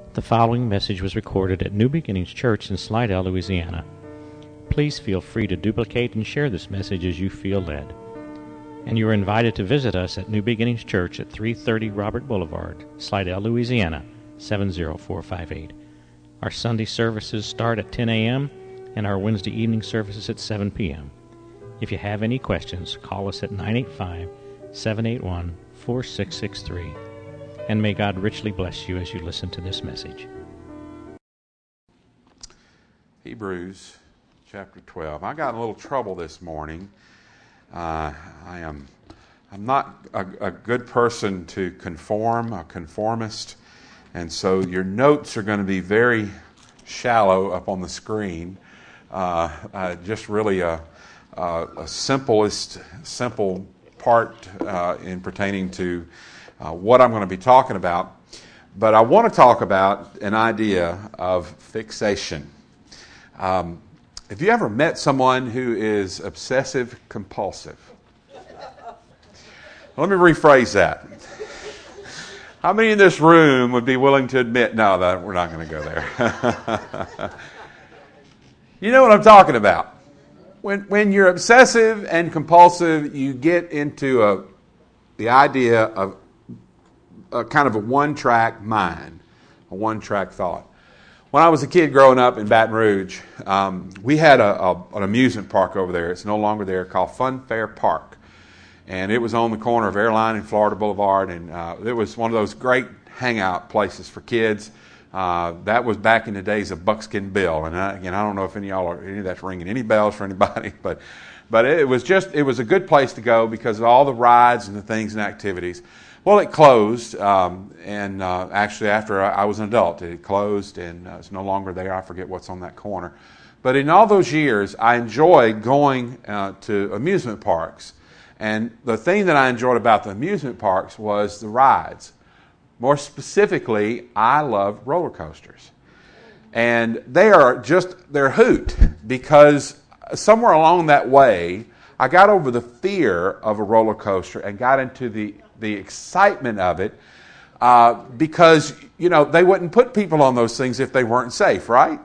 The following message was recorded at New Beginnings Church in Slidell, Louisiana. Please feel free to duplicate and share this message as you feel led. And you are invited to visit us at New Beginnings Church at 330 Robert Boulevard, Slidell, Louisiana, 70458. Our Sunday services start at 10 a.m. and our Wednesday evening services at 7 p.m. If you have any questions, call us at 985-781-4663. And may God richly bless you as you listen to this message. Hebrews chapter 12. I got in a little trouble this morning. I'm not a good person to conform, a conformist, and so your notes are going to be very shallow up on the screen. Just really a simple part in pertaining to what I'm going to be talking about. But I want to talk about an idea of fixation. Have you ever met someone who is obsessive compulsive? Let me rephrase that. How many in this room would be willing to admit, no, we're not going to go there. You know what I'm talking about. When you're obsessive and compulsive, you get into the idea of a kind of a one-track mind, a one-track thought. When I was a kid growing up in Baton Rouge, we had an amusement park over there. It's no longer there, called Fun Fair Park. And it was on the corner of Airline and Florida Boulevard, and it was one of those great hangout places for kids. That was back in the days of Buckskin Bill. And I don't know if any of that's ringing any bells for anybody, but it was a good place to go because of all the rides and the things and activities. Well, it closed, and actually after I was an adult, it closed and it's no longer there. I forget what's on that corner. But in all those years, I enjoyed going to amusement parks. And the thing that I enjoyed about the amusement parks was the rides. More specifically, I love roller coasters. And they're a hoot because somewhere along that way, I got over the fear of a roller coaster and got into the excitement of it because, they wouldn't put people on those things if they weren't safe, right?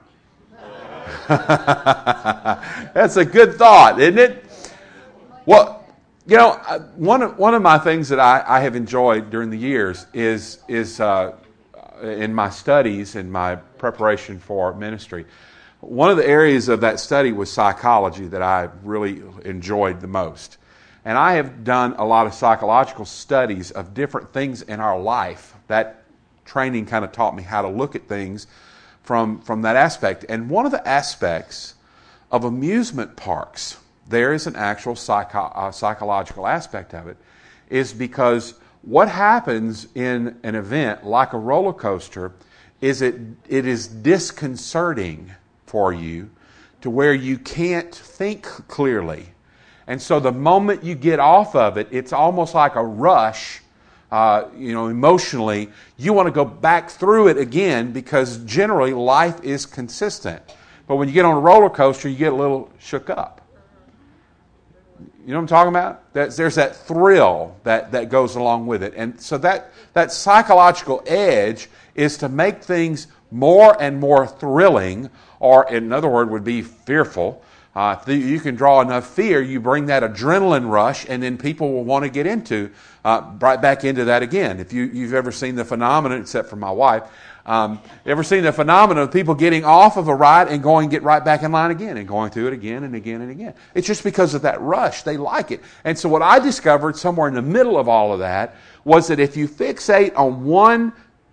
That's a good thought, isn't it? Well, one of my things that I have enjoyed during the years is in my studies, in my preparation for ministry, one of the areas of that study was psychology that I really enjoyed the most. And I have done a lot of psychological studies of different things in our life. That training kind of taught me how to look at things from that aspect. And one of the aspects of amusement parks, there is an actual psychological aspect of it, is because what happens in an event like a roller coaster is it is disconcerting for you to where you can't think clearly. And so the moment you get off of it, it's almost like a rush, emotionally. You want to go back through it again because generally life is consistent. But when you get on a roller coaster, you get a little shook up. You know what I'm talking about? There's that thrill that goes along with it. And so that psychological edge is to make things more and more thrilling, or in another word would be fearful. You can draw enough fear, you bring that adrenaline rush, and then people will want to get right back into that again. If you've ever seen the phenomenon, except for my wife, ever seen the phenomenon of people getting off of a ride and get right back in line again and going through it again and again and again? It's just because of that rush. They like it. And so what I discovered somewhere in the middle of all of that was that if you fixate on one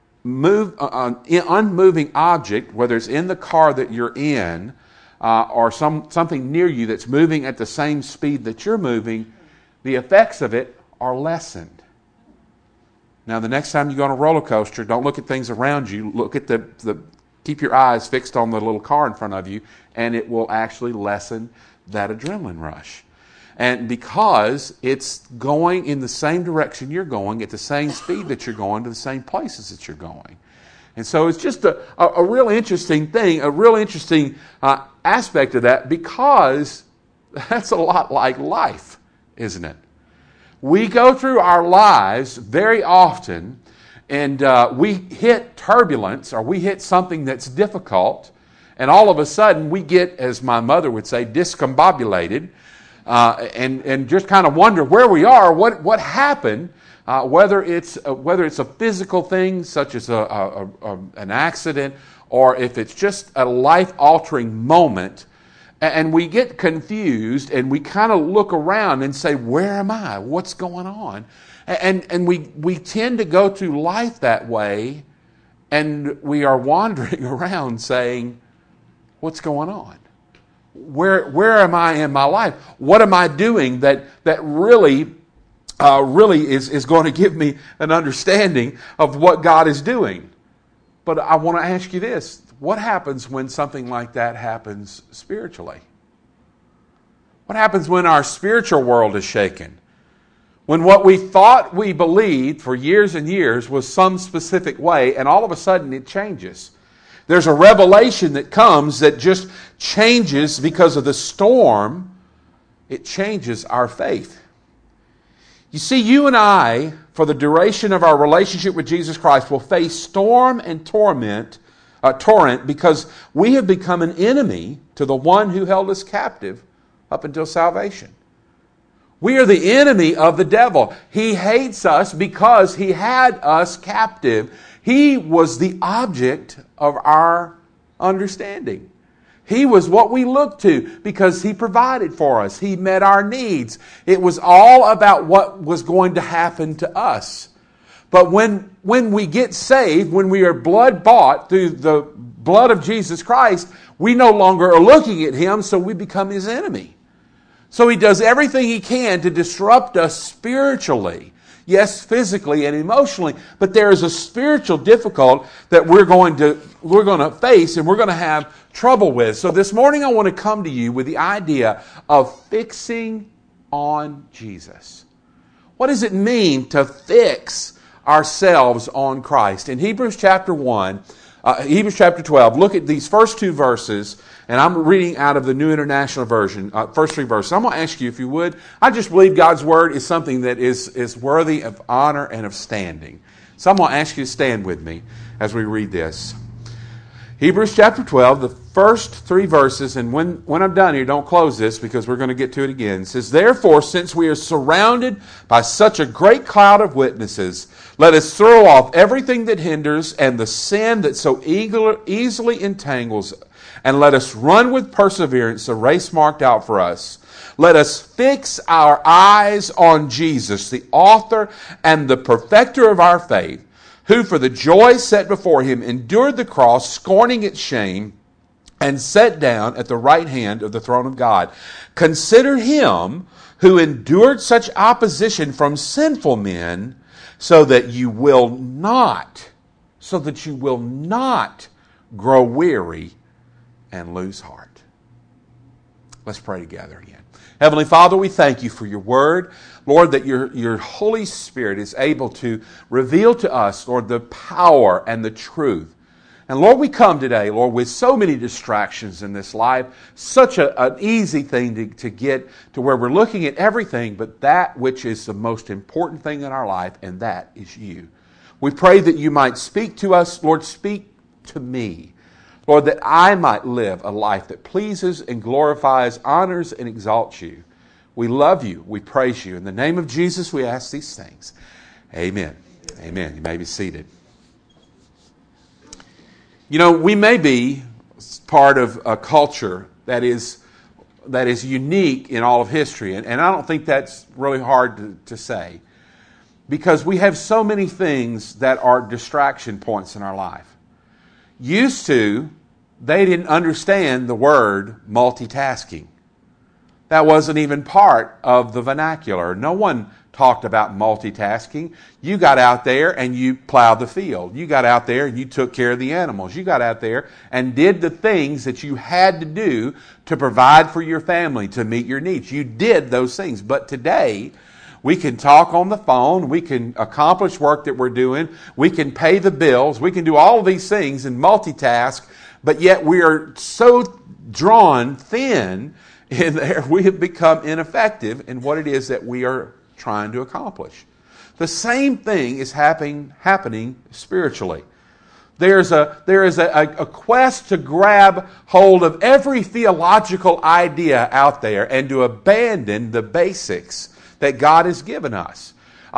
unmoving object, whether it's in the car that you're in, or something near you that's moving at the same speed that you're moving, the effects of it are lessened. Now, the next time you go on a roller coaster, don't look at things around you. Look at keep your eyes fixed on the little car in front of you, and it will actually lessen that adrenaline rush. And because it's going in the same direction you're going, at the same speed that you're going, to the same places that you're going. And so it's just a real interesting thing, a real interesting aspect of that, because that's a lot like life, isn't it? We go through our lives very often we hit turbulence, or we hit something that's difficult, and all of a sudden we get, as my mother would say, discombobulated, and just kind of wonder where we are, what happened, whether it's a physical thing such as an accident, or if it's just a life-altering moment, and we get confused, and we kind of look around and say, where am I? What's going on? And we tend to go through life that way, and we are wandering around saying, what's going on? Where am I in my life? What am I doing that really is going to give me an understanding of what God is doing? But I want to ask you this. What happens when something like that happens spiritually? What happens when our spiritual world is shaken? When what we thought we believed for years and years was some specific way, and all of a sudden it changes. There's a revelation that comes that just changes because of the storm. It changes our faith. You see, you and I, for the duration of our relationship with Jesus Christ, will face storm and torrent because we have become an enemy to the one who held us captive up until salvation. We are the enemy of the devil. He hates us because he had us captive. He was the object of our understanding. He was what we looked to because he provided for us. He met our needs. It was all about what was going to happen to us. But when we get saved, when we are blood bought through the blood of Jesus Christ, we no longer are looking at him, so we become his enemy. So he does everything he can to disrupt us spiritually. Yes, physically and emotionally, but there is a spiritual difficulty that we're going to face and we're going to have trouble with. So this morning I want to come to you with the idea of fixing on Jesus. What does it mean to fix ourselves on Christ? In Hebrews chapter 12, look at these first two verses, and I'm reading out of the New International Version, first three verses. I'm going to ask you if you would. I just believe God's Word is something that is worthy of honor and of standing. So I'm going to ask you to stand with me as we read this. Hebrews chapter 12, the first three verses, and when I'm done here, don't close this because we're going to get to it again. It says, "Therefore, since we are surrounded by such a great cloud of witnesses, let us throw off everything that hinders and the sin that so easily entangles, and let us run with perseverance the race marked out for us. Let us fix our eyes on Jesus, the author and the perfecter of our faith, who for the joy set before him endured the cross, scorning its shame, and sat down at the right hand of the throne of God. Consider him who endured such opposition from sinful men, so that you will not grow weary and lose heart." Let's pray together again. Heavenly Father, we thank you for your word. Lord, that your Holy Spirit is able to reveal to us, Lord, the power and the truth. And Lord, we come today, Lord, with so many distractions in this life, such an easy thing to get to where we're looking at everything but that which is the most important thing in our life, and that is you. We pray that you might speak to us. Lord, speak to me. Lord, that I might live a life that pleases and glorifies, honors and exalts you. We love you. We praise you. In the name of Jesus, we ask these things. Amen. Amen. You may be seated. You know, we may be part of a culture that is unique in all of history, and I don't think that's really hard to say, because we have so many things that are distraction points in our life. Used to, they didn't understand the word multitasking. That wasn't even part of the vernacular. No one talked about multitasking. You got out there and you plowed the field. You got out there and you took care of the animals. You got out there and did the things that you had to do to provide for your family, to meet your needs. You did those things. But today, we can talk on the phone. We can accomplish work that we're doing. We can pay the bills. We can do all of these things and multitask. But yet we are so drawn thin in there, we have become ineffective in what it is that we are trying to accomplish. The same thing is happening spiritually. There is a quest to grab hold of every theological idea out there and to abandon the basics that God has given us.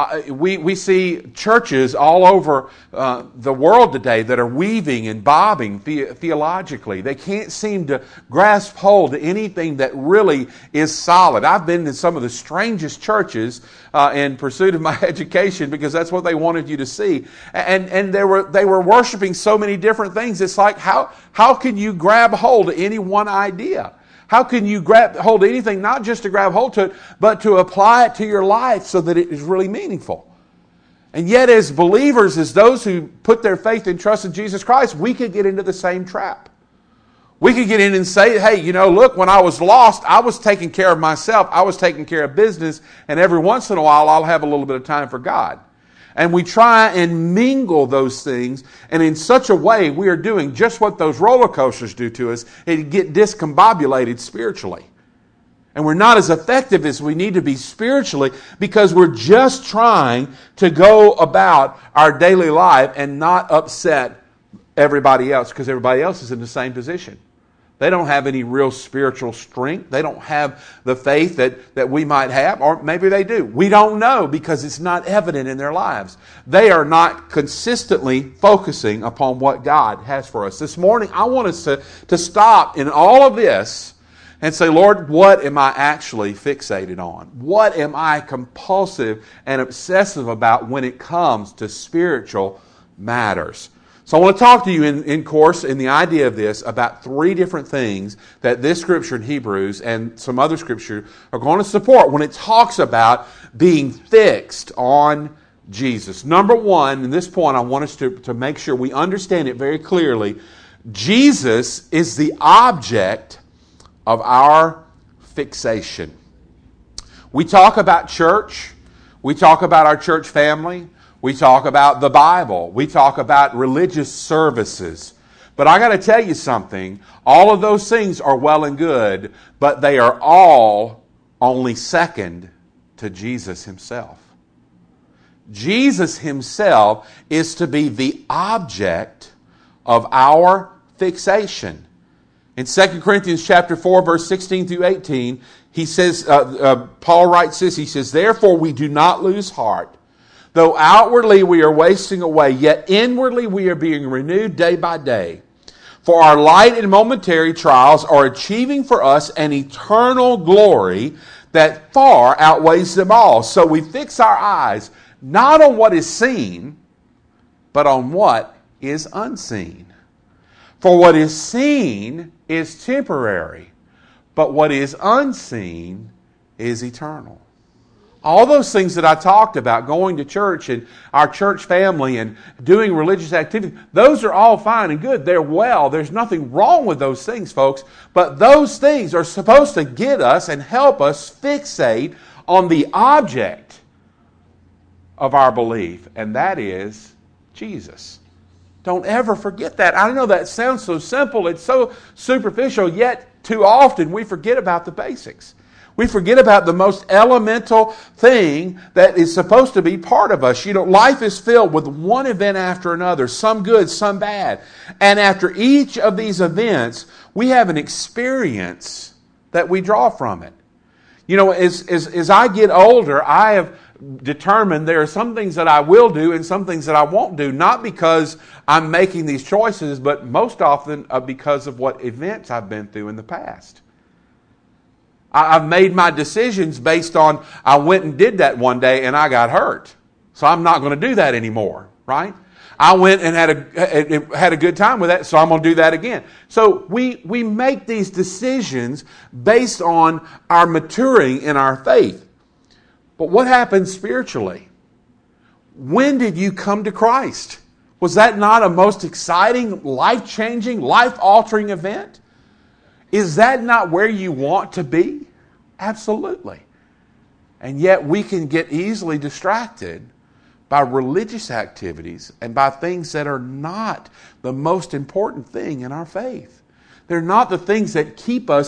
We see churches all over the world today that are weaving and bobbing theologically. They can't seem to grasp hold to anything that really is solid. I've been in some of the strangest churches in pursuit of my education because that's what they wanted you to see. And they were worshiping so many different things. It's like, how can you grab hold of any one idea? How can you grab hold of anything, not just to grab hold to it, but to apply it to your life so that it is really meaningful? And yet, as believers, as those who put their faith and trust in Jesus Christ, we could get into the same trap. We could get in and say, hey, look, when I was lost, I was taking care of myself. I was taking care of business. And every once in a while, I'll have a little bit of time for God. And we try and mingle those things, and in such a way we are doing just what those roller coasters do to us, and get discombobulated spiritually. And we're not as effective as we need to be spiritually because we're just trying to go about our daily life and not upset everybody else because everybody else is in the same position. They don't have any real spiritual strength. They don't have the faith that we might have, or maybe they do. We don't know because it's not evident in their lives. They are not consistently focusing upon what God has for us. This morning, I want us to stop in all of this and say, Lord, what am I actually fixated on? What am I compulsive and obsessive about when it comes to spiritual matters? So I want to talk to you in the idea of this about three different things that this scripture in Hebrews and some other scripture are going to support when it talks about being fixed on Jesus. Number one, in this point, I want us to make sure we understand it very clearly. Jesus is the object of our fixation. We talk about church. We talk about our church family. We talk about the Bible. We talk about religious services. But I got to tell you something. All of those things are well and good, but they are all only second to Jesus Himself. Jesus Himself is to be the object of our fixation. In 2 Corinthians chapter 4, verse 16 through 18, he says, Paul writes this, he says, "Therefore we do not lose heart. Though outwardly we are wasting away, yet inwardly we are being renewed day by day. For our light and momentary trials are achieving for us an eternal glory that far outweighs them all." So we fix our eyes not on what is seen, but on what is unseen. For what is seen is temporary, but what is unseen is eternal. All those things that I talked about, going to church and our church family and doing religious activity, those are all fine and good. They're well. There's nothing wrong with those things, folks. But those things are supposed to get us and help us fixate on the object of our belief, and that is Jesus. Don't ever forget that. I know that sounds so simple. It's so superficial, yet too often we forget about the basics. We forget about the most elemental thing that is supposed to be part of us. Life is filled with one event after another, some good, some bad. And after each of these events, we have an experience that we draw from it. As I get older, I have determined there are some things that I will do and some things that I won't do, not because I'm making these choices, but most often because of what events I've been through in the past. I've made my decisions based on, I went and did that one day and I got hurt. So I'm not going to do that anymore, right? I went and had a good time with that, so I'm going to do that again. So we make these decisions based on our maturing in our faith. But what happens spiritually? When did you come to Christ? Was that not a most exciting, life-changing, life-altering event? Is that not where you want to be? Absolutely. And yet we can get easily distracted by religious activities and by things that are not the most important thing in our faith. They're not the things that keep us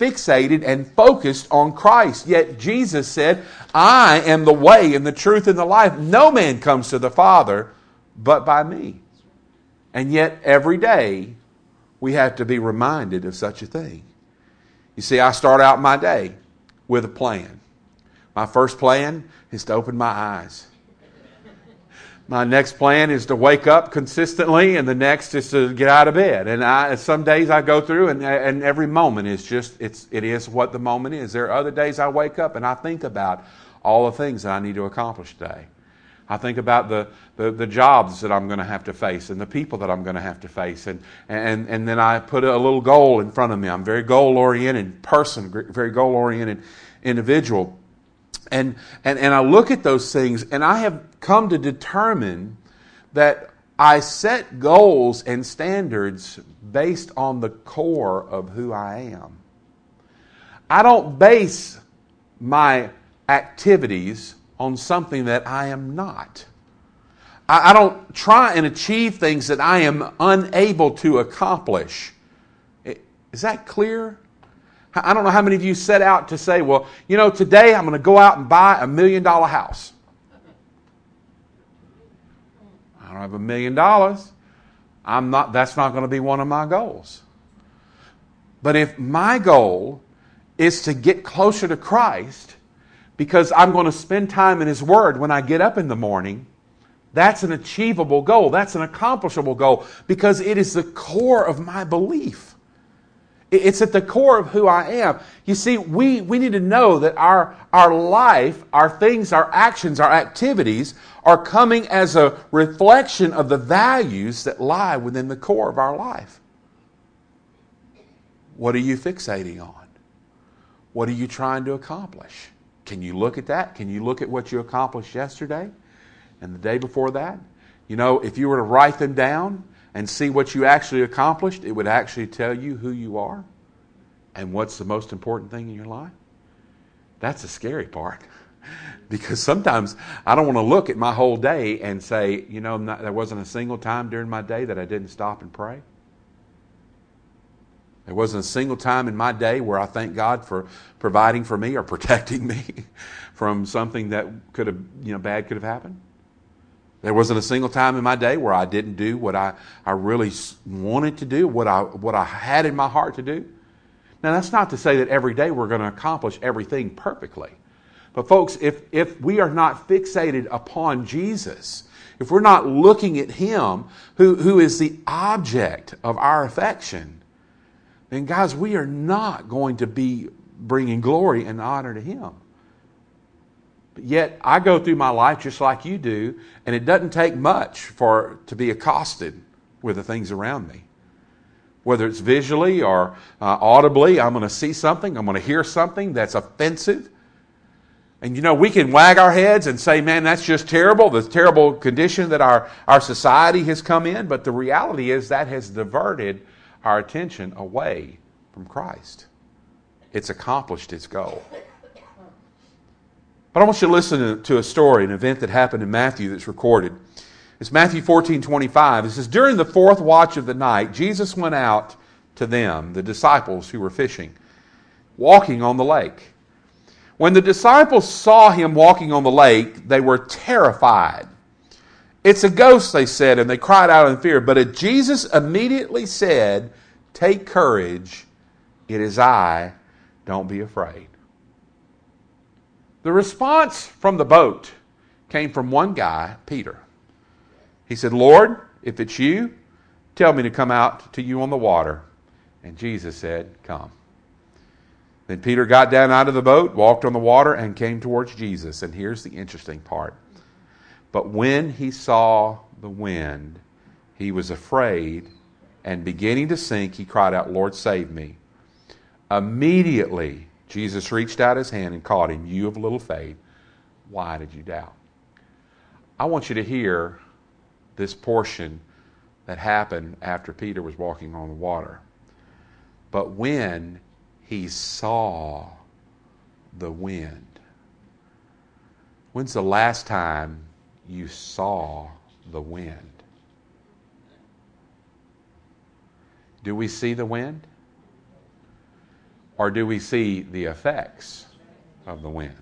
fixated and focused on Christ. Yet Jesus said, I am the way and the truth and the life. No man comes to the Father but by me. And yet every day we have to be reminded of such a thing. You see, I start out my day with a plan. My first plan is to open my eyes. My next plan is to wake up consistently, and the next is to get out of bed. And some days I go through, and every moment is just, it is what the moment is. There are other days I wake up and I think about all the things that I need to accomplish today. I think about the jobs that I'm going to have to face and the people that I'm going to have to face. And then I put a little goal in front of me. I'm a very goal-oriented person, very goal-oriented individual. And I look at those things, and I have come to determine that I set goals and standards based on the core of who I am. I don't base my activities on something that I am not. I don't try and achieve things that I am unable to accomplish. Is that clear? I don't know how many of you set out to say, well, today I'm going to go out and buy $1 million house. I don't have $1 million. That's not going to be one of my goals. But if my goal is to get closer to Christ, because I'm going to spend time in His Word when I get up in the morning, that's an achievable goal. That's an accomplishable goal because it is the core of my belief. It's at the core of who I am. You see, we need to know that our life, our things, our actions, our activities are coming as a reflection of the values that lie within the core of our life. What are you fixating on? What are you trying to accomplish? Can you look at that? Can you look at what you accomplished yesterday and the day before that? If you were to write them down and see what you actually accomplished, it would actually tell you who you are and what's the most important thing in your life. That's the scary part. Because sometimes I don't want to look at my whole day and say, there wasn't a single time during my day that I didn't stop and pray. There wasn't a single time in my day where I thank God for providing for me or protecting me from something that could have, bad could have happened. There wasn't a single time in my day where I didn't do what I really wanted to do, what I had in my heart to do. Now, that's not to say that every day we're going to accomplish everything perfectly. But folks, if we are not fixated upon Jesus, if we're not looking at Him, who is the object of our affection, then guys, we are not going to be bringing glory and honor to Him. But yet, I go through my life just like you do, and it doesn't take much to be accosted with the things around me. Whether it's visually or audibly, I'm going to see something, I'm going to hear something that's offensive. And we can wag our heads and say, man, that's just terrible, the terrible condition that our society has come in. But the reality is that has diverted our attention away from Christ. It's accomplished its goal. But I want you to listen to a story, an event that happened in Matthew that's recorded. It's Matthew 14:25. It says, during the fourth watch of the night, Jesus went out to them, the disciples who were fishing, walking on the lake. When the disciples saw Him walking on the lake, they were terrified. It's a ghost, they said, and they cried out in fear. But Jesus immediately said, take courage, it is I, don't be afraid. The response from the boat came from one guy, Peter. He said, Lord, if it's you, tell me to come out to you on the water. And Jesus said, come. Then Peter got down out of the boat, walked on the water, and came towards Jesus. And here's the interesting part. But when he saw the wind, he was afraid, and beginning to sink, he cried out, Lord, save me. Immediately, Jesus reached out His hand and caught him. You of little faith, why did you doubt? I want you to hear this portion that happened after Peter was walking on the water. But when he saw the wind. When's the last time you saw the wind? Do we see the wind? Or do we see the effects of the wind?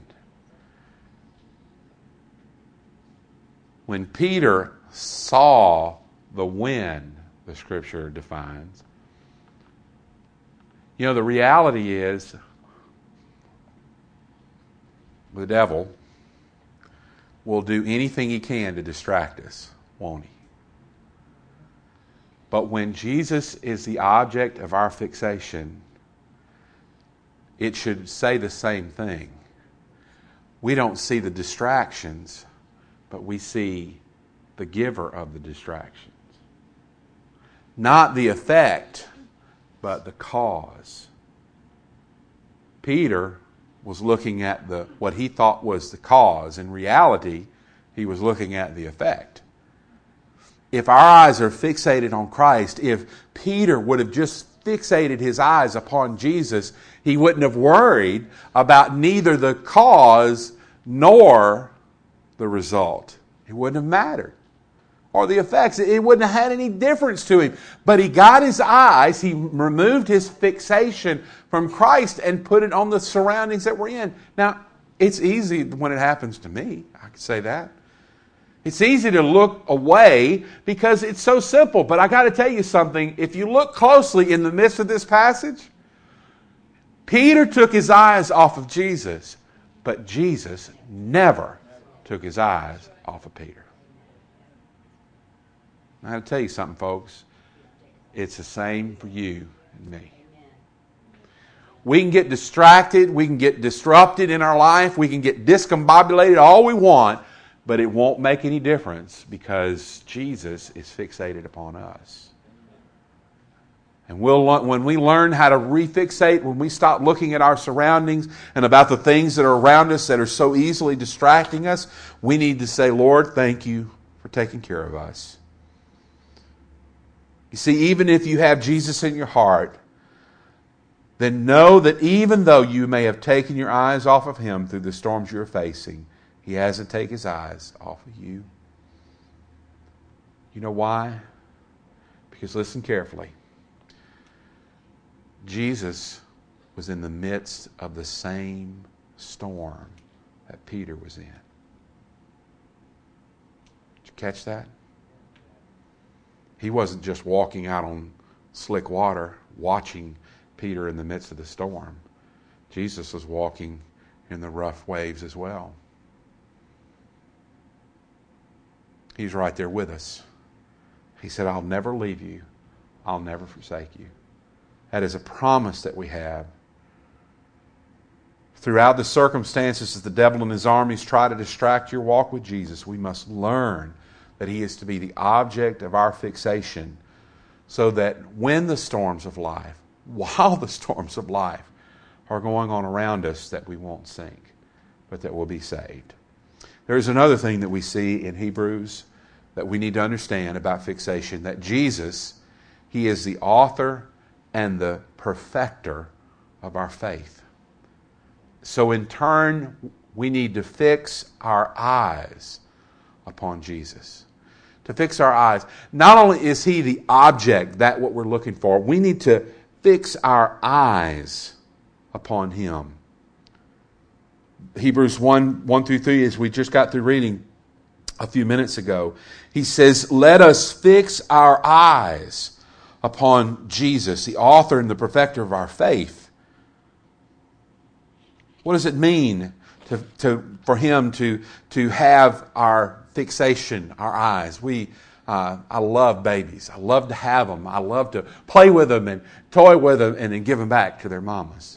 When Peter saw the wind, the Scripture defines, the reality is the devil will do anything he can to distract us, won't he? But when Jesus is the object of our fixation, it should say the same thing. We don't see the distractions, but we see the giver of the distractions. Not the effect, but the cause. Peter was looking at what he thought was the cause. In reality, he was looking at the effect. If our eyes are fixated on Christ, if Peter would have just fixated his eyes upon Jesus, he wouldn't have worried about neither the cause nor the result. It wouldn't have mattered. Or the effects. It wouldn't have had any difference to him. But he got his eyes, he removed his fixation from Christ and put it on the surroundings that we're in. Now, it's easy when it happens to me. I can say that. It's easy to look away because it's so simple. But I got to tell you something. If you look closely in the midst of this passage, Peter took his eyes off of Jesus, but Jesus never took his eyes off of Peter. I got to tell you something, folks. It's the same for you and me. We can get distracted. We can get disrupted in our life. We can get discombobulated all we want, but it won't make any difference because Jesus is fixated upon us. And when we learn how to refixate, when we stop looking at our surroundings and about the things that are around us that are so easily distracting us, we need to say, Lord, thank you for taking care of us. You see, even if you have Jesus in your heart, then know that even though you may have taken your eyes off of Him through the storms you're facing, He hasn't taken His eyes off of you. You know why? Because listen carefully. Jesus was in the midst of the same storm that Peter was in. Did you catch that? He wasn't just walking out on slick water, watching Peter in the midst of the storm. Jesus was walking in the rough waves as well. He's right there with us. He said, I'll never leave you. I'll never forsake you. That is a promise that we have. Throughout the circumstances as the devil and his armies try to distract your walk with Jesus, we must learn that He is to be the object of our fixation so that when the storms of life, while the storms of life are going on around us, that we won't sink, but that we'll be saved. There's another thing that we see in Hebrews that we need to understand about fixation, that Jesus, He is the author and the perfecter of our faith. So in turn, we need to fix our eyes upon Jesus. To fix our eyes. Not only is He the object, that what we're looking for, we need to fix our eyes upon Him. Hebrews 1 through 3, as we just got through reading a few minutes ago, he says, let us fix our eyes upon Jesus, the author and the perfecter of our faith. What does it mean for Him to have our fixation, our eyes? I love babies. I love to have them. I love to play with them and toy with them and then give them back to their mamas.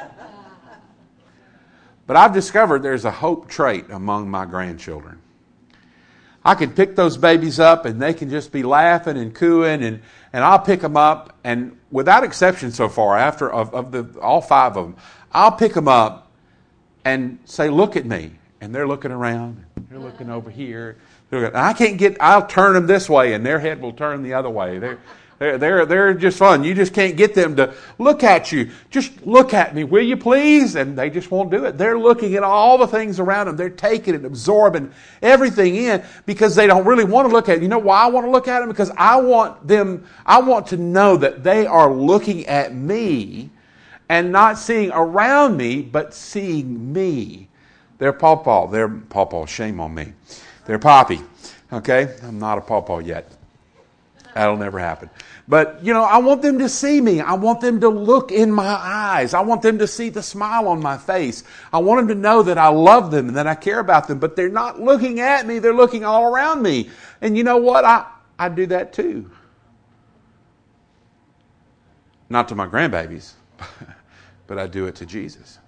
But I've discovered there's a hope trait among my grandchildren. I can pick those babies up and they can just be laughing and cooing and I'll pick them up, and without exception so far, after all 5 of them, I'll pick them up and say, look at me. And they're looking around. They're looking over here. I'll turn them this way and their head will turn the other way. They're just fun. You just can't get them to look at you. Just look at me, will you please? And they just won't do it. They're looking at all the things around them. They're taking and absorbing everything in because they don't really want to look at it. You know why I want to look at them? Because I want to know that they are looking at me and not seeing around me, but seeing me. They're pawpaw, shame on me. They're poppy, okay? I'm not a pawpaw yet. That'll never happen. But, I want them to see me. I want them to look in my eyes. I want them to see the smile on my face. I want them to know that I love them and that I care about them. But they're not looking at me. They're looking all around me. And you know what? I do that too. Not to my grandbabies, but I do it to Jesus.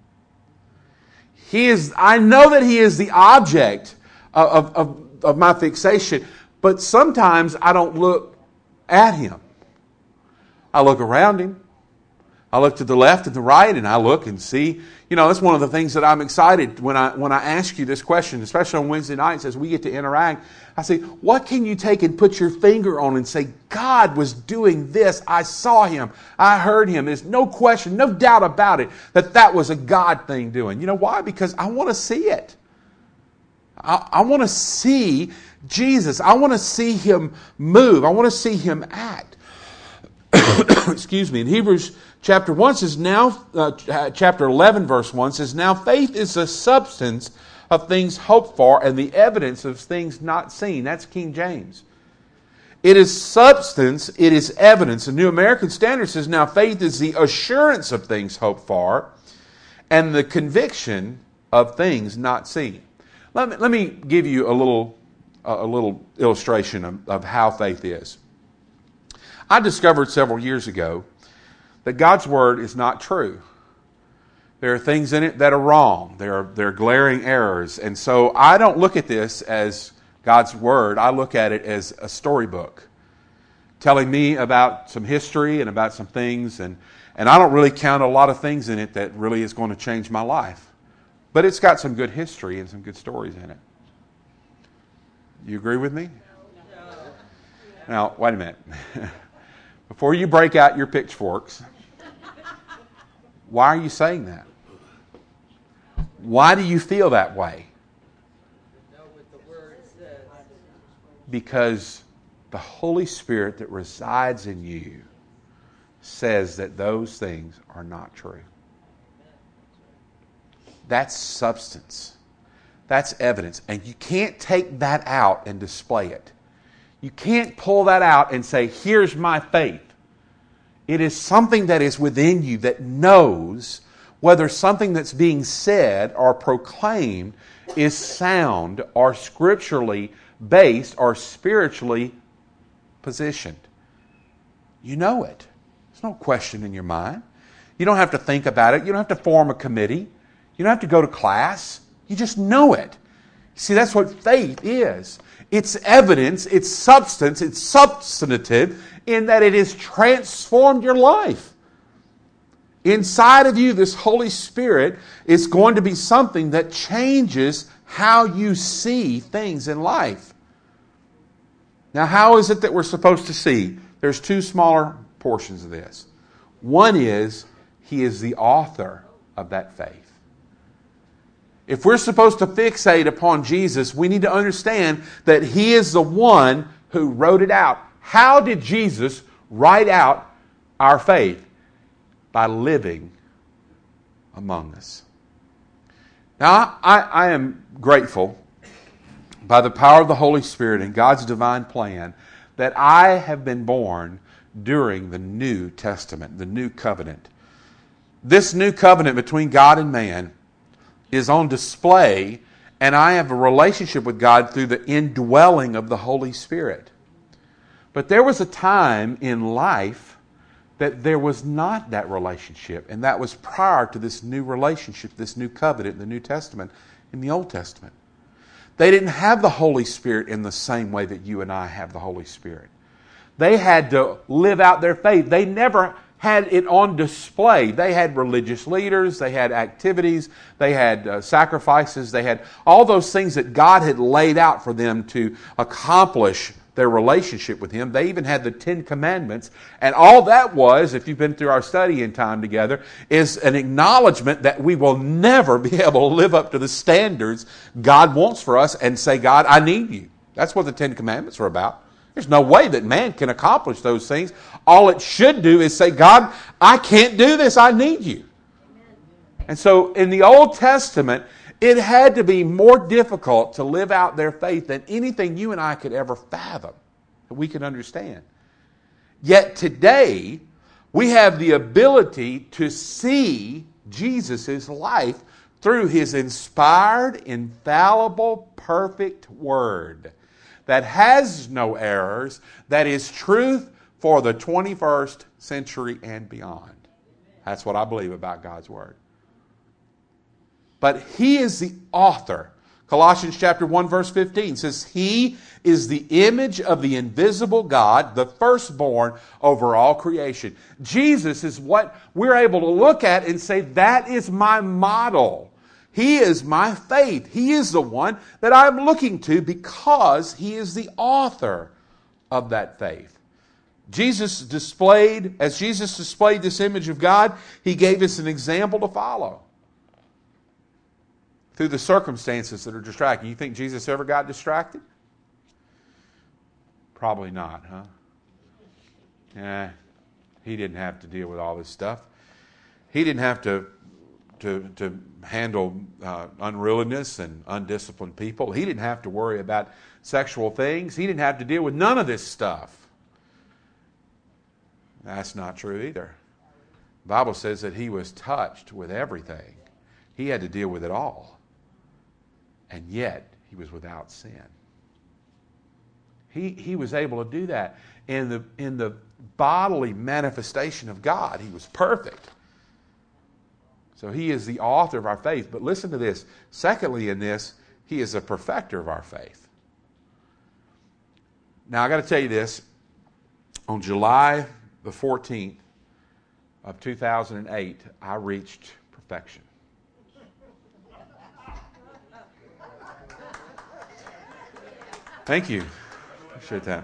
I know that He is the object of my fixation, but sometimes I don't look at Him. I look around Him. I look to the left and the right, and I look and see. That's one of the things that I'm excited when I ask you this question, especially on Wednesday nights as we get to interact. I say, what can you take and put your finger on and say, God was doing this. I saw Him. I heard Him. There's no question, no doubt about it, that was a God thing doing. You know why? Because I want to see it. I want to see Jesus. I want to see Him move. I want to see Him act. Excuse me. In Hebrews chapter 1 says chapter 11 verse 1 says, now faith is the substance of things hoped for and the evidence of things not seen. That's King James. It is substance, it is evidence. The New American Standard says, now faith is the assurance of things hoped for and the conviction of things not seen. Let me give you a little illustration of how faith is. I discovered several years ago that God's Word is not true. There are things in it that are wrong. There are glaring errors. And so I don't look at this as God's Word. I look at it as a storybook telling me about some history and about some things. And I don't really count a lot of things in it that really is going to change my life. But it's got some good history and some good stories in it. You agree with me? No. Now, wait a minute. Before you break out your pitchforks, why are you saying that? Why do you feel that way? Because the Holy Spirit that resides in you says that those things are not true. That's substance. That's evidence. And you can't take that out and display it. You can't pull that out and say, here's my faith. It is something that is within you that knows whether something that's being said or proclaimed is sound or scripturally based or spiritually positioned. You know it. There's no question in your mind. You don't have to think about it. You don't have to form a committee. You don't have to go to class. You just know it. See, that's what faith is. It's evidence, it's substance, it's substantive in that it has transformed your life. Inside of you, this Holy Spirit is going to be something that changes how you see things in life. Now, how is it that we're supposed to see? There's two smaller portions of this. One is, He is the author of that faith. If we're supposed to fixate upon Jesus, we need to understand that He is the one who wrote it out. How did Jesus write out our faith? By living among us. Now, I am grateful by the power of the Holy Spirit and God's divine plan that I have been born during the New Testament, the New Covenant. This new covenant between God and man is on display, and I have a relationship with God through the indwelling of the Holy Spirit. But there was a time in life that there was not that relationship, and that was prior to this new relationship, this new covenant in the New Testament, in the Old Testament. They didn't have the Holy Spirit in the same way that you and I have the Holy Spirit. They had to live out their faith. They never had it on display. They had religious leaders, they had activities, they had sacrifices, they had all those things that God had laid out for them to accomplish their relationship with Him. They even had the 10 Commandments. And all that was, if you've been through our studying time together, is an acknowledgement that we will never be able to live up to the standards God wants for us and say, God, I need you. That's what the 10 Commandments are about. There's no way that man can accomplish those things. All it should do is say, God, I can't do this. I need you. And so in the Old Testament, it had to be more difficult to live out their faith than anything you and I could ever fathom, that we could understand. Yet today, we have the ability to see Jesus' life through His inspired, infallible, perfect Word that has no errors, that is truth for the 21st century and beyond. That's what I believe about God's Word. But He is the author. Colossians chapter 1 verse 15 says, He is the image of the invisible God, the firstborn over all creation. Jesus is what we're able to look at and say, that is my model. He is my faith. He is the one that I'm looking to because He is the author of that faith. As Jesus displayed this image of God, He gave us an example to follow. Through the circumstances that are distracting. You think Jesus ever got distracted? Probably not, huh? He didn't have to deal with all this stuff. He didn't have to handle unruliness and undisciplined people. He didn't have to worry about sexual things. He didn't have to deal with none of this stuff. That's not true either. The Bible says that He was touched with everything. He had to deal with it all. And yet, He was without sin. He was able to do that. In the bodily manifestation of God, He was perfect. So He is the author of our faith. But listen to this. Secondly in this, He is a perfecter of our faith. Now, I got to tell you this. On July the 14th of 2008, I reached perfection. Thank you. Appreciate that.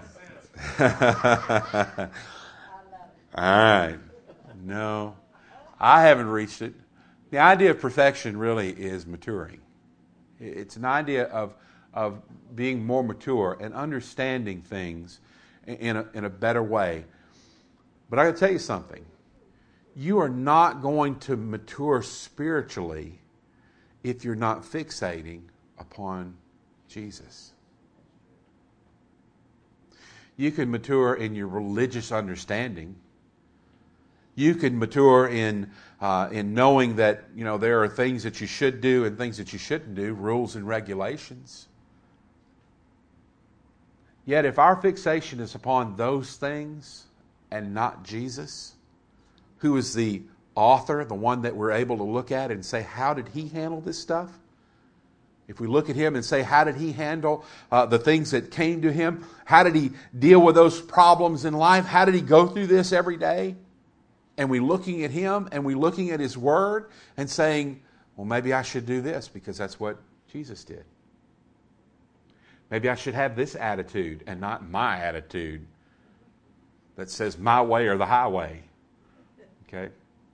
All right. No, I haven't reached it. The idea of perfection really is maturing. It's an idea of being more mature and understanding things in a better way. But I got to tell you something. You are not going to mature spiritually if you're not fixating upon Jesus. You can mature in your religious understanding. You can mature in knowing that there are things that you should do and things that you shouldn't do, rules and regulations. Yet if our fixation is upon those things and not Jesus, who is the author, the one that we're able to look at and say, how did He handle this stuff? If we look at Him and say, how did He handle the things that came to Him? How did He deal with those problems in life? How did He go through this every day? And we looking at Him and we looking at His Word and saying, well, maybe I should do this because that's what Jesus did. Maybe I should have this attitude and not my attitude that says my way or the highway. Okay?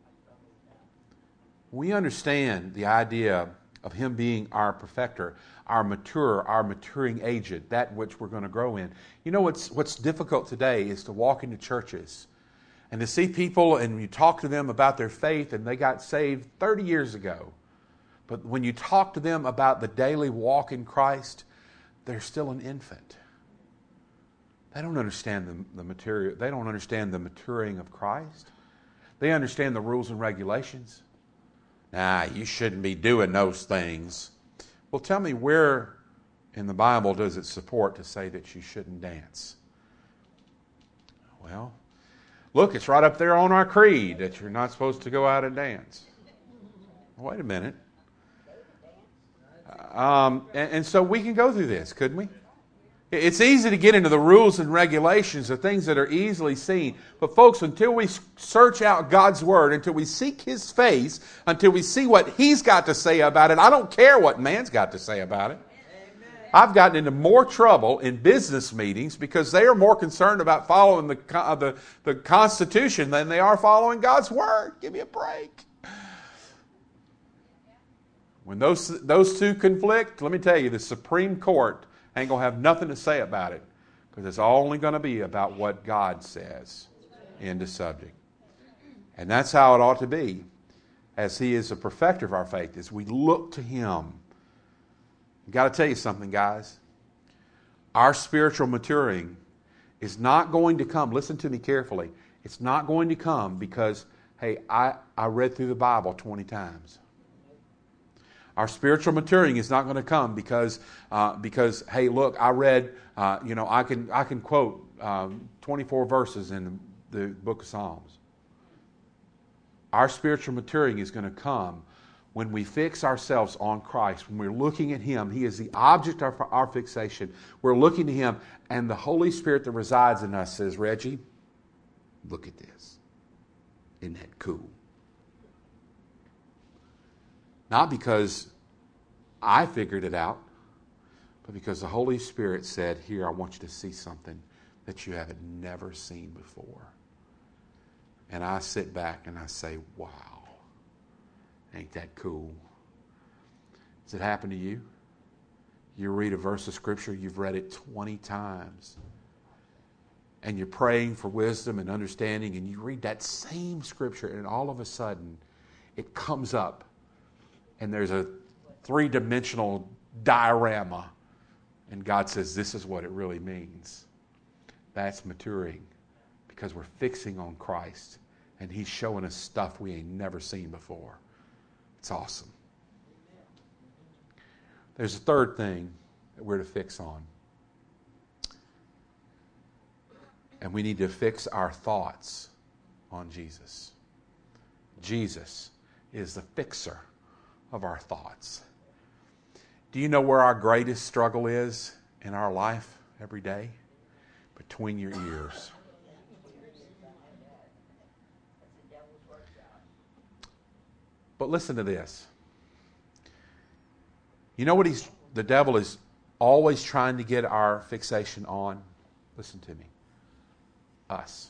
We understand the idea of Him being our perfecter, our maturing agent, that which we're going to grow in. You know what's difficult today is to walk into churches and to see people and you talk to them about their faith and they got saved 30 years ago. But when you talk to them about the daily walk in Christ, they're still an infant. They don't understand the material. They don't understand the maturing of Christ. They understand the rules and regulations. Nah, you shouldn't be doing those things. Well, tell me where in the Bible does it support to say that you shouldn't dance? Well, look, it's right up there on our creed that you're not supposed to go out and dance. Wait a minute. And so we can go through this, couldn't we? It's easy to get into the rules and regulations, the things that are easily seen. But folks, until we search out God's Word, until we seek His face, until we see what He's got to say about it, I don't care what man's got to say about it. Amen. I've gotten into more trouble in business meetings because they are more concerned about following the Constitution than they are following God's Word. Give me a break. When those two conflict, let me tell you, the Supreme Court ain't going to have nothing to say about it Because it's only going to be about what God says. End of subject. And that's how it ought to be, as He is the perfecter of our faith, as we look to Him. I've got to tell you something, guys. Our spiritual maturing is not going to come, listen to me carefully, it's not going to come because, hey, I read through the Bible 20 times. Our spiritual maturing is not going to come because hey, look, I read, I can quote 24 verses in the book of Psalms. Our spiritual maturing is going to come when we fix ourselves on Christ, when we're looking at Him. He is the object of our fixation. We're looking to Him, and the Holy Spirit that resides in us says, Reggie, look at this. Isn't that cool? Not because I figured it out, but because the Holy Spirit said, here, I want you to see something that you haven't never seen before. And I sit back and I say, wow, ain't that cool? Does it happen to you? You read a verse of Scripture, you've read it 20 times, and you're praying for wisdom and understanding, and you read that same Scripture, and all of a sudden, it comes up, and there's a three-dimensional diorama, and God says, this is what it really means. That's maturing, because we're fixing on Christ, and He's showing us stuff we ain't never seen before. It's awesome. There's a third thing that we're to fix on. And we need to fix our thoughts on Jesus. Jesus is the fixer of our thoughts. Do you know where our greatest struggle is in our life every day? Between your ears. But listen to this. You know what the devil is always trying to get our fixation on? Listen to me. Us.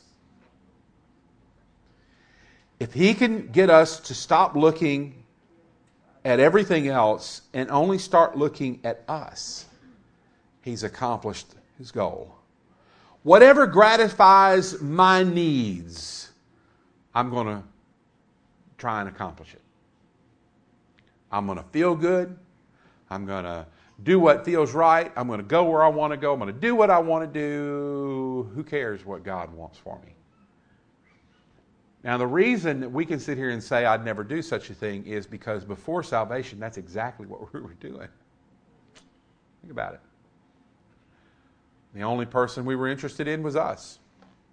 If he can get us to stop looking at everything else and only start looking at us, he's accomplished his goal. Whatever gratifies my needs, I'm going to try and accomplish it. I'm going to feel good. I'm going to do what feels right. I'm going to go where I want to go. I'm going to do what I want to do. Who cares what God wants for me? Now, the reason that we can sit here and say I'd never do such a thing is because before salvation, that's exactly what we were doing. Think about it. The only person we were interested in was us.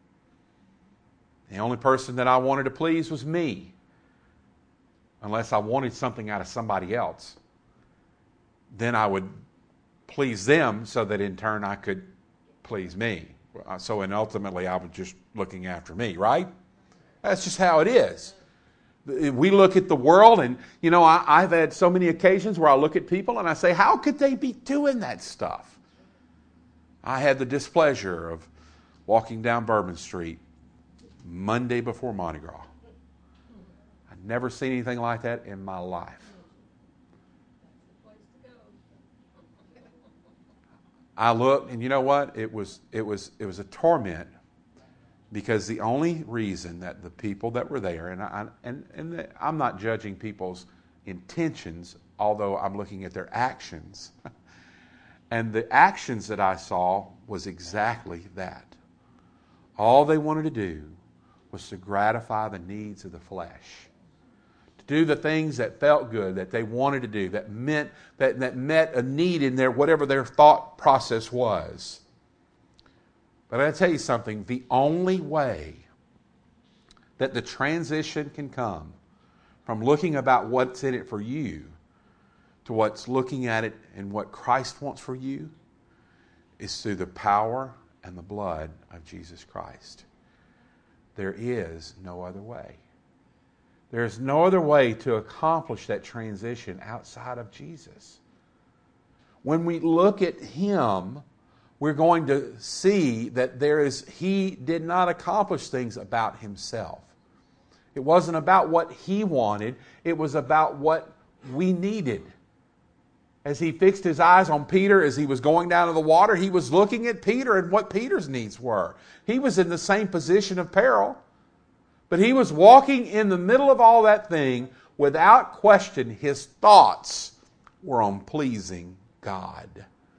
The only person that I wanted to please was me. Unless I wanted something out of somebody else. Then I would please them so that in turn I could please me. And ultimately I was just looking after me, right? That's just how it is. We look at the world and, I've had so many occasions where I look at people and I say, how could they be doing that stuff? I had the displeasure of walking down Bourbon Street Monday before Mardi Gras. I'd never seen anything like that in my life. I looked, and you know what? It was a torment, because the only reason that the people that were there, and I'm not judging people's intentions, although I'm looking at their actions, and the actions that I saw was exactly that. All they wanted to do was to gratify the needs of the flesh. Do the things that felt good, that they wanted to do, that met a need in their whatever their thought process was. But I tell you something, the only way that the transition can come from looking about what's in it for you to what's looking at it and what Christ wants for you is through the power and the blood of Jesus Christ. There is no other way. There's no other way to accomplish that transition outside of Jesus. When we look at Him, we're going to see that He did not accomplish things about Himself. It wasn't about what He wanted. It was about what we needed. as he fixed his eyes on Peter as he was going down to the water, he was looking at Peter and what Peter's needs were. He was in the same position of peril, but he was walking in the middle of all that thing. Without question, his thoughts were on pleasing God.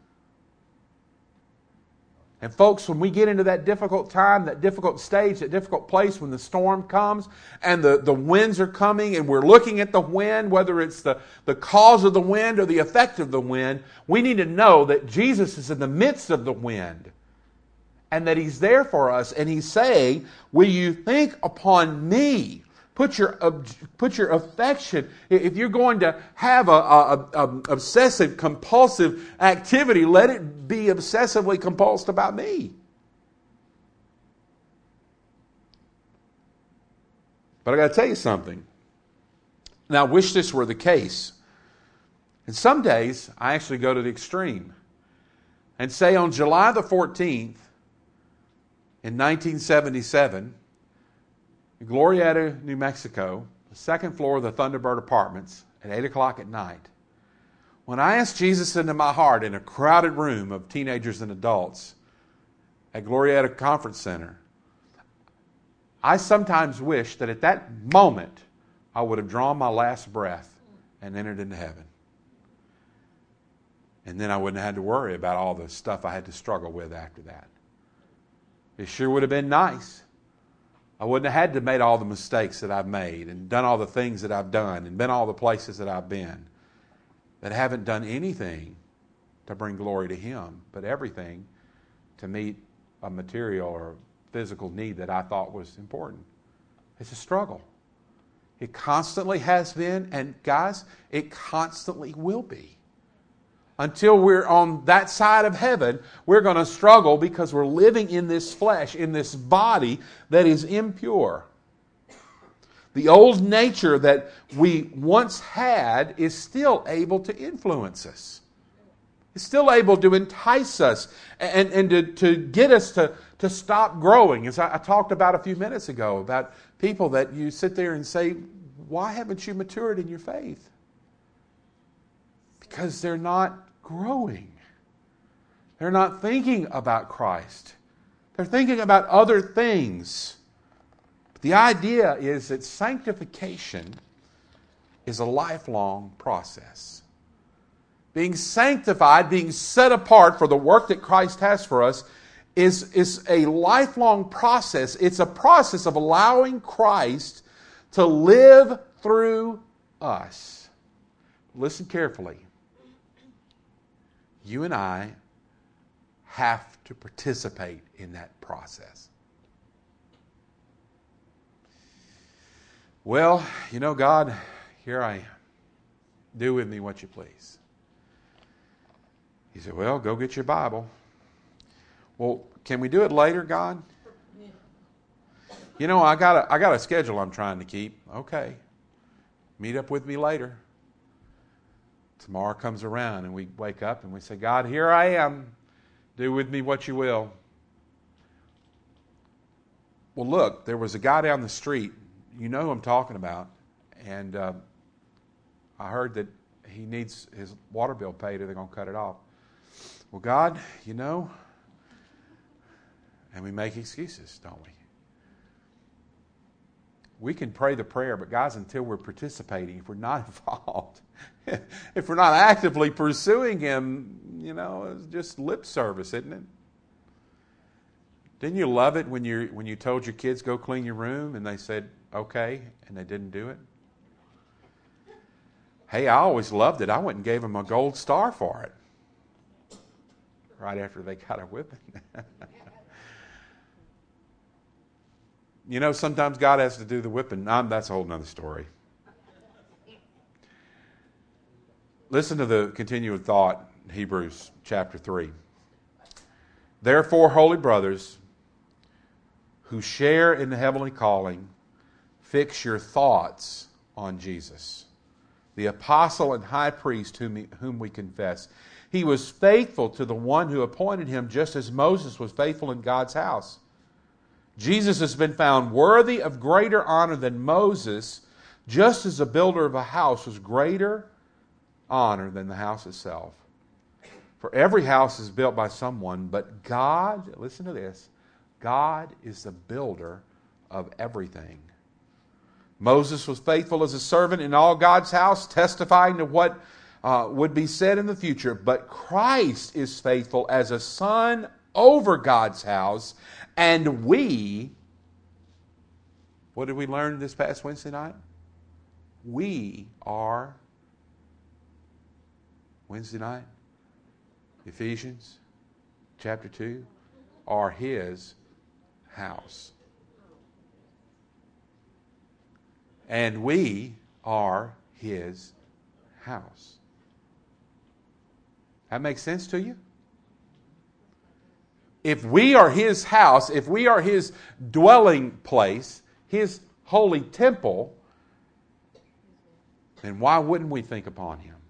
And folks, when we get into that difficult time, that difficult stage, that difficult place when the storm comes and the winds are coming and we're looking at the wind, whether it's the cause of the wind or the effect of the wind, we need to know that Jesus is in the midst of the wind and that He's there for us. And He's saying, will you think upon me? Put your affection. If you're going to have a obsessive, compulsive activity, let it be obsessively compulsed about me. But I got to tell you something. Now, I wish this were the case. And some days, I actually go to the extreme and say on July the 14th, in 1977, in Glorieta, New Mexico, the second floor of the Thunderbird Apartments at 8 o'clock at night. When I asked Jesus into my heart in a crowded room of teenagers and adults at Glorieta Conference Center, I sometimes wish that at that moment I would have drawn my last breath and entered into heaven. And then I wouldn't have had to worry about all the stuff I had to struggle with after that. It sure would have been nice. I wouldn't have had to make all the mistakes that I've made and done all the things that I've done and been all the places that I've been that haven't done anything to bring glory to Him, but everything to meet a material or physical need that I thought was important. It's a struggle. It constantly has been, and guys, it constantly will be. Until we're on that side of heaven, we're going to struggle because we're living in this flesh, in this body that is impure. The old nature that we once had is still able to influence us. It's still able to entice us and to get us to stop growing. As I talked about a few minutes ago, about people that you sit there and say, why haven't you matured in your faith? Because they're not growing. They're not thinking about Christ. They're thinking about other things. But the idea is that sanctification is a lifelong process. Being sanctified, being set apart for the work that Christ has for us is a lifelong process. It's a process of allowing Christ to live through us. Listen carefully. You and I have to participate in that process. Well, you know, God, here I am. Do with me what you please. He said, well, go get your Bible. Well, can we do it later, God? You know, I got a schedule I'm trying to keep. Okay. Meet up with me later. Tomorrow comes around and we wake up and we say, God, here I am. Do with me what you will. Well, look, there was a guy down the street. You know who I'm talking about. And I heard that he needs his water bill paid or they're going to cut it off. Well, God, you know, and we make excuses, don't we? We can pray the prayer, but guys, until we're participating, if we're not involved, if we're not actively pursuing Him, you know, it's just lip service, isn't it? Didn't you love it when you told your kids go clean your room and they said okay and they didn't do it? Hey, I always loved it. I went and gave them a gold star for it right after they got a whipping. You know, sometimes God has to do the whipping. That's a whole other story. Listen to the continued thought, Hebrews chapter 3. Therefore, holy brothers, who share in the heavenly calling, fix your thoughts on Jesus, the apostle and high priest whom we confess. He was faithful to the one who appointed him, just as Moses was faithful in God's house. Jesus has been found worthy of greater honor than Moses, just as the builder of a house was greater honor than the house itself. For every house is built by someone, but God, listen to this, God is the builder of everything. Moses was faithful as a servant in all God's house, testifying to what would be said in the future. But Christ is faithful as a son over God's house, and we, what did we learn this past Wednesday night? We are, Wednesday night, Ephesians chapter 2, are His house. And we are His house. That makes sense to you? If we are His house, if we are His dwelling place, His holy temple, then why wouldn't we think upon Him?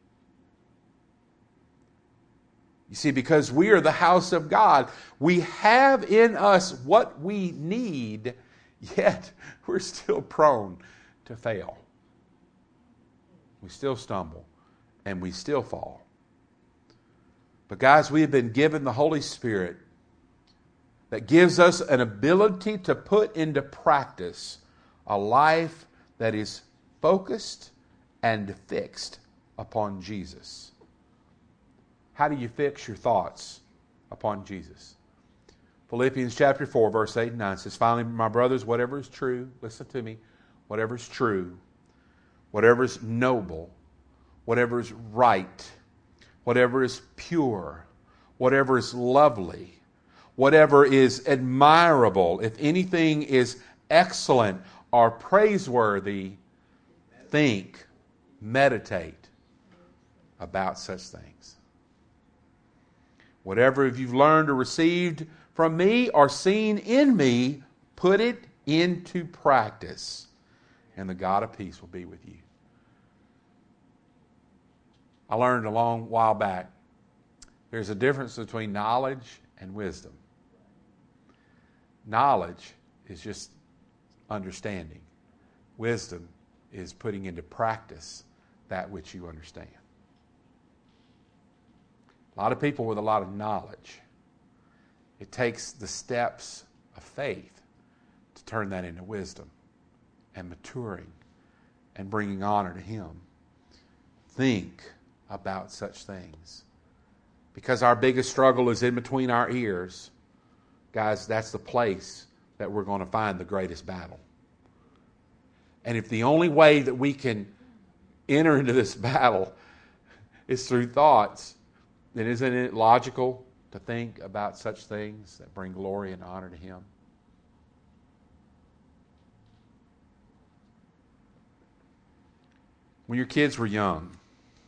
You see, because we are the house of God, we have in us what we need, yet we're still prone to fail. We still stumble and we still fall. But guys, we have been given the Holy Spirit that gives us an ability to put into practice a life that is focused and fixed upon Jesus. How do you fix your thoughts upon Jesus? Philippians chapter 4, verse 8 and 9 says, finally, my brothers, whatever is true, listen to me, whatever is true, whatever is noble, whatever is right, whatever is pure, whatever is lovely, whatever is admirable, if anything is excellent or praiseworthy, think, meditate about such things. Whatever you've learned or received from me or seen in me, put it into practice, and the God of peace will be with you. I learned a long while back, there's a difference between knowledge and wisdom. Knowledge is just understanding. Wisdom is putting into practice that which you understand. A lot of people with a lot of knowledge, it takes the steps of faith to turn that into wisdom and maturing and bringing honor to Him. Think about such things. Because our biggest struggle is in between our ears, guys, that's the place that we're going to find the greatest battle. And if the only way that we can enter into this battle is through thoughts, then isn't it logical to think about such things that bring glory and honor to Him? When your kids were young,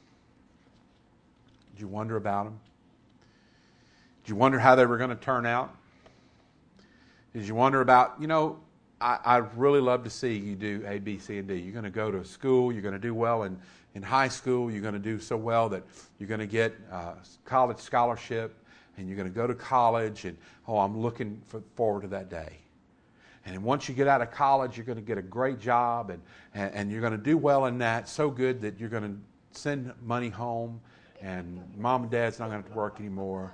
did you wonder about them? Did you wonder how they were going to turn out? Did you wonder about, I'd really love to see you do A, B, C, and D. You're going to go to school. You're going to do well in high school. You're going to do so well that you're going to get a college scholarship, and you're going to go to college. And, I'm looking forward to that day. And then once you get out of college, you're going to get a great job, and you're going to do well in that, so good that you're going to send money home, and mom and dad's not going to have to work anymore.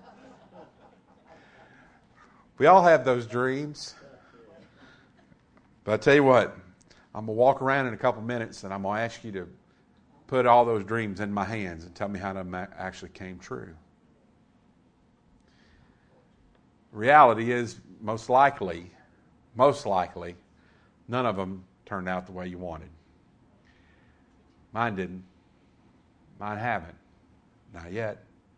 We all have those dreams. But I tell you what, I'm going to walk around in a couple minutes and I'm going to ask you to put all those dreams in my hands and tell me how them actually came true. Reality is, most likely, none of them turned out the way you wanted. Mine didn't. Mine haven't. Not yet.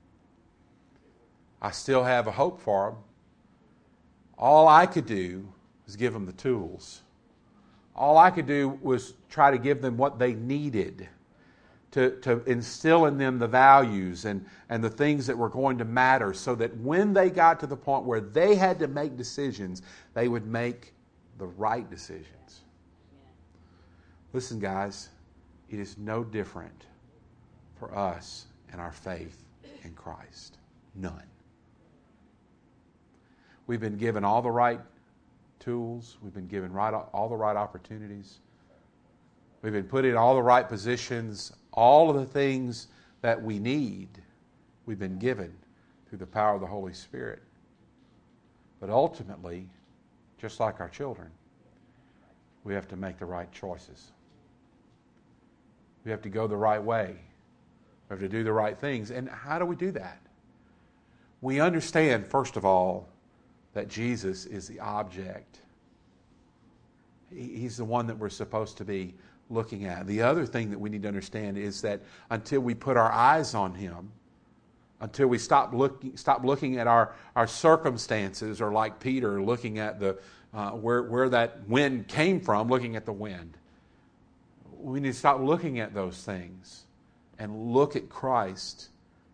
I still have a hope for them. All I could do was give them the tools. All I could do was try to give them what they needed to instill in them the values and the things that were going to matter, so that when they got to the point where they had to make decisions, they would make the right decisions. Listen, guys, it is no different for us and our faith in Christ. None. We've been given all the right tools. We've been given all the right opportunities. We've been put in all the right positions. All of the things that we need, we've been given through the power of the Holy Spirit. But ultimately, just like our children, we have to make the right choices. We have to go the right way. We have to do the right things. And how do we do that? We understand, first of all, that Jesus is the object. He's the one that we're supposed to be looking at. The other thing that we need to understand is that until we put our eyes on Him, until we stop looking at our circumstances, or like Peter looking at the where that wind came from, looking at the wind. We need to stop looking at those things and look at Christ.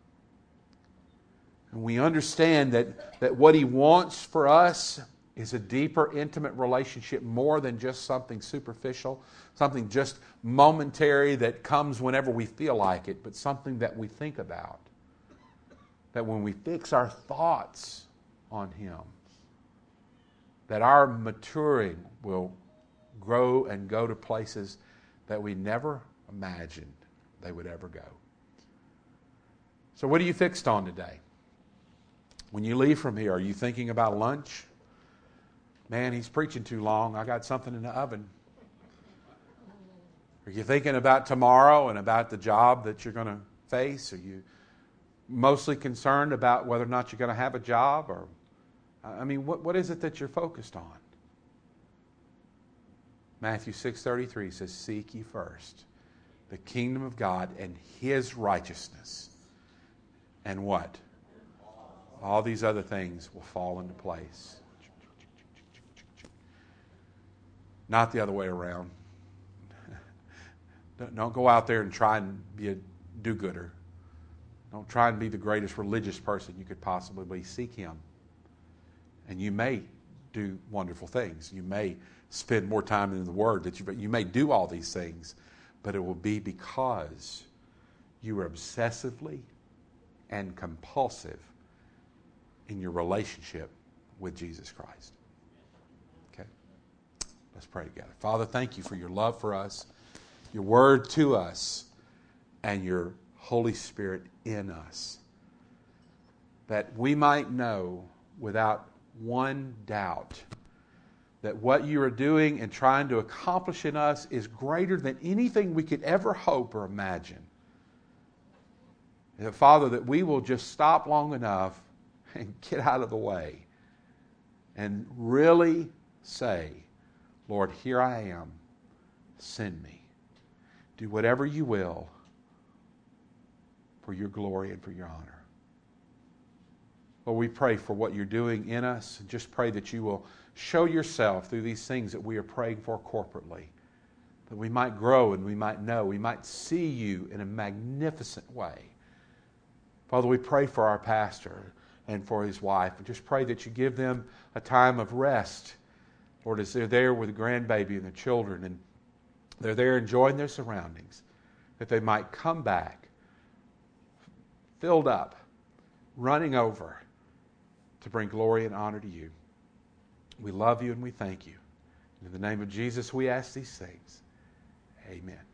And we understand that what He wants for us is a deeper, intimate relationship, more than just something superficial, something just momentary that comes whenever we feel like it, but something that we think about. That when we fix our thoughts on Him, that our maturing will grow and go to places that we never imagined they would ever go. So what are you fixed on today? When you leave from here, are you thinking about lunch? Man, he's preaching too long. I got something in the oven. Are you thinking about tomorrow and about the job that you're going to face? Are you mostly concerned about whether or not you're going to have a job? Or, I mean, what is it that you're focused on? Matthew 6:33 says, "Seek ye first the kingdom of God and His righteousness." And what? All these other things will fall into place. Not the other way around. Don't go out there and try and be a do-gooder. Don't try and be the greatest religious person you could possibly be. Seek Him. And you may do wonderful things. You may spend more time in the Word. You may do all these things. But it will be because you are obsessively and compulsive in your relationship with Jesus Christ. Okay? Let's pray together. Father, thank You for Your love for us, Your Word to us, and Your Holy Spirit in us, that we might know without one doubt that what You are doing and trying to accomplish in us is greater than anything we could ever hope or imagine. And Father, that we will just stop long enough and get out of the way and really say, Lord, here I am. Send me. Do whatever You will for Your glory and for Your honor. Lord, we pray for what You're doing in us. And just pray that You will show Yourself through these things that we are praying for corporately. That we might grow and we might know. We might see You in a magnificent way. Father, we pray for our pastor and for his wife. And just pray that You give them a time of rest. Lord, as they're there with the grandbaby and the children, and they're there enjoying their surroundings, that they might come back filled up, running over to bring glory and honor to You. We love You and we thank You. In the name of Jesus we ask these things. Amen.